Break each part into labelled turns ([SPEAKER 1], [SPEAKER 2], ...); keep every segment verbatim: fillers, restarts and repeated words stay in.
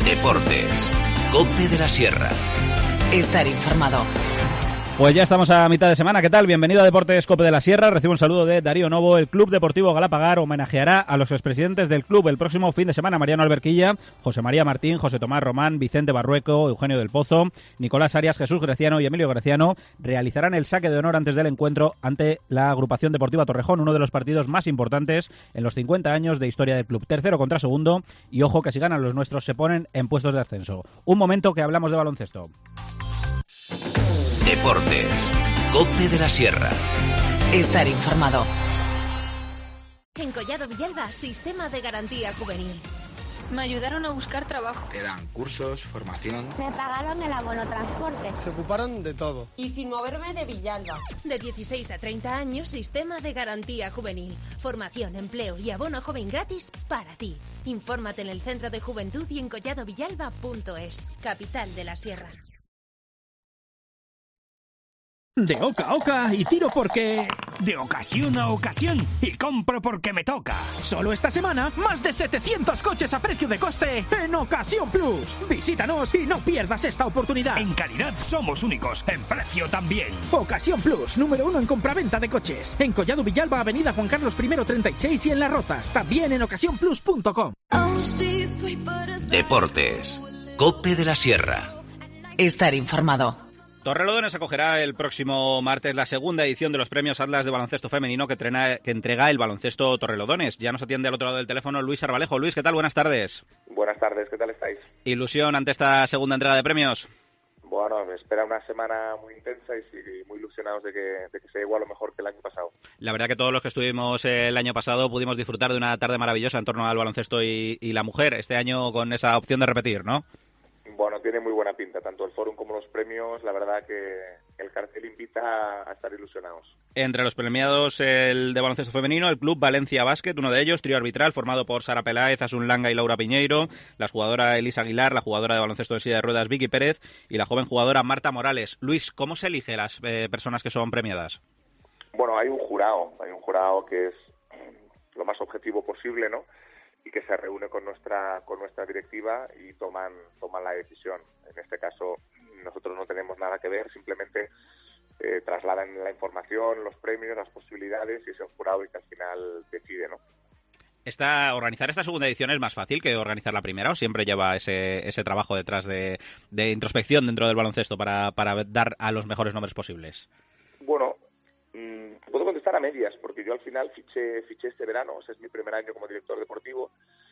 [SPEAKER 1] Deportes. COPE de la Sierra.
[SPEAKER 2] Estar informado.
[SPEAKER 3] Pues ya estamos a mitad de semana. ¿Qué tal? Bienvenido a Deportes COPE de la Sierra. Recibo un saludo de Darío Novo. El Club Deportivo Galapagar homenajeará a los expresidentes del club el próximo fin de semana. Mariano Alberquilla, José María Martín, José Tomás Román, Vicente Barrueco, Eugenio del Pozo, Nicolás Arias, Jesús Greciano y Emilio Greciano realizarán el saque de honor antes del encuentro ante la agrupación deportiva Torrejón, uno de los partidos más importantes en los cincuenta años de historia del club. Tercero contra segundo y ojo que si ganan los nuestros se ponen en puestos de ascenso. Un momento que hablamos de baloncesto.
[SPEAKER 1] Deportes. COPE de la Sierra.
[SPEAKER 2] Estar informado.
[SPEAKER 4] En Collado Villalba, sistema de garantía juvenil. Me ayudaron a buscar trabajo.
[SPEAKER 5] Te dan cursos, formación.
[SPEAKER 6] Me pagaron el abono transporte.
[SPEAKER 7] Se ocuparon de todo.
[SPEAKER 4] Y sin moverme de Villalba. De dieciséis a treinta años, sistema de garantía juvenil. Formación, empleo y abono joven gratis para ti. Infórmate en el Centro de Juventud y en collado villalba punto es. Capital de la Sierra.
[SPEAKER 8] De oca a oca y tiro porque... De ocasión a ocasión y compro porque me toca. Solo esta semana, más de setecientos coches a precio de coste en Ocasión Plus. Visítanos y no pierdas esta oportunidad. En calidad somos únicos, en precio también. Ocasión Plus, número uno en compraventa de coches. En Collado Villalba, avenida Juan Carlos primero treinta y seis y en Las Rozas. También en ocasión plus punto com.
[SPEAKER 1] Deportes. COPE de la Sierra.
[SPEAKER 2] Estar informado.
[SPEAKER 3] Torrelodones acogerá el próximo martes la segunda edición de los premios Atlas de baloncesto femenino que, trena, que entrega el baloncesto Torrelodones. Ya nos atiende al otro lado del teléfono Luis Arbalejo. Luis, ¿qué tal? Buenas tardes.
[SPEAKER 9] Buenas tardes, ¿qué tal estáis?
[SPEAKER 3] ¿Ilusión ante esta segunda entrega de premios?
[SPEAKER 9] Bueno, me espera una semana muy intensa y sí, muy ilusionados de que, de que sea igual o mejor que el año pasado.
[SPEAKER 3] La verdad que todos los que estuvimos el año pasado pudimos disfrutar de una tarde maravillosa en torno al baloncesto y, y la mujer. Este año con esa opción de repetir, ¿no?
[SPEAKER 9] Bueno, tiene muy buena pinta, tanto el fórum como los premios, la verdad que el cartel invita a estar ilusionados.
[SPEAKER 3] Entre los premiados, el de baloncesto femenino, el Club Valencia Basket, uno de ellos, trío arbitral, formado por Sara Peláez, Asun Langa y Laura Piñeiro, la jugadora Elisa Aguilar, la jugadora de baloncesto de silla de ruedas Vicky Pérez y la joven jugadora Marta Morales. Luis, ¿cómo se elige las eh, personas que son premiadas?
[SPEAKER 9] Bueno, hay un jurado, hay un jurado que es lo más objetivo posible, ¿no? Y que se reúne con nuestra con nuestra directiva y toman toman la decisión. En este caso nosotros no tenemos nada que ver, simplemente eh, trasladan la información, los premios, las posibilidades y es el jurado y que al final decide, ¿no?
[SPEAKER 3] Esta, ¿Organizar esta segunda edición es más fácil que organizar la primera o siempre lleva ese ese trabajo detrás de, de introspección dentro del baloncesto para, para dar a los mejores nombres posibles?
[SPEAKER 9] Bueno, puedo contestar a medias, porque yo al final fiché, fiché este verano, o sea, es mi primer año como director deportivo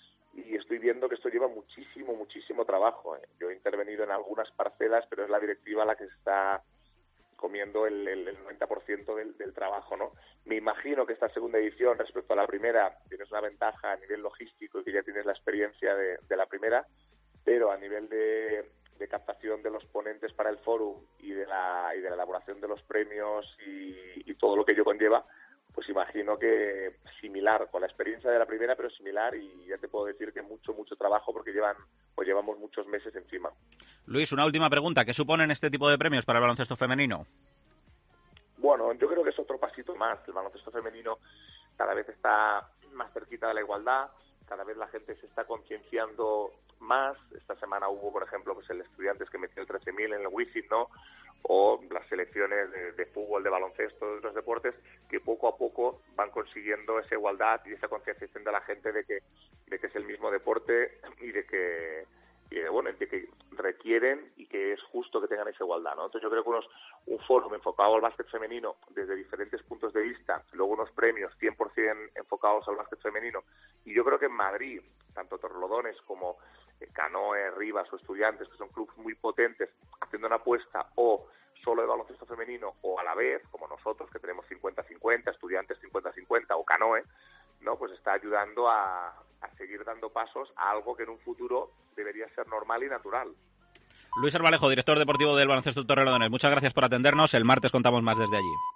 [SPEAKER 9] y estoy viendo que esto lleva muchísimo, muchísimo trabajo. ¿eh? Yo he intervenido en algunas parcelas, pero es la directiva la que está comiendo el, el, el noventa por ciento del, del trabajo, ¿no? Me imagino que esta segunda edición, respecto a la primera, tienes una ventaja a nivel logístico y que ya tienes la experiencia de, de la primera, pero a nivel de... de captación de los ponentes para el fórum y de la y de la elaboración de los premios y, y todo lo que ello conlleva, pues imagino que similar, con la experiencia de la primera, pero similar, y ya te puedo decir que mucho, mucho trabajo porque llevan pues llevamos muchos meses encima.
[SPEAKER 3] Luis, una última pregunta. ¿Qué suponen este tipo de premios para el baloncesto femenino?
[SPEAKER 9] Bueno, yo creo que es otro pasito más. El baloncesto femenino cada vez está más cerquita de la igualdad, cada vez la gente se está concienciando más. Esta semana hubo, por ejemplo, pues el Estudiantes que metió el trece mil en el Wizzing, ¿no? O las selecciones de, de fútbol, de baloncesto, de otros deportes, que poco a poco van consiguiendo esa igualdad y esa concienciación de la gente de que de que es el mismo deporte y de que y de, bueno, de que requieren y que es justo que tengan esa igualdad, ¿no? Entonces yo creo que unos, un foro enfocado al básquet femenino desde diferentes puntos de vista, luego unos premios cien por ciento enfocados al básquet femenino, y yo creo que en Madrid, tanto Torrelodones como eh, Canoe, Rivas o Estudiantes, que son clubes muy potentes, haciendo una apuesta o solo de baloncesto femenino o a la vez, como nosotros que tenemos cincuenta cincuenta, Estudiantes cincuenta cincuenta o Canoe, ¿no? Pues está ayudando a, a seguir dando pasos a algo que en un futuro debería ser normal y natural.
[SPEAKER 3] Luis Arbalejo, director deportivo del baloncesto Torrelodones, muchas gracias por atendernos. El martes contamos más desde allí.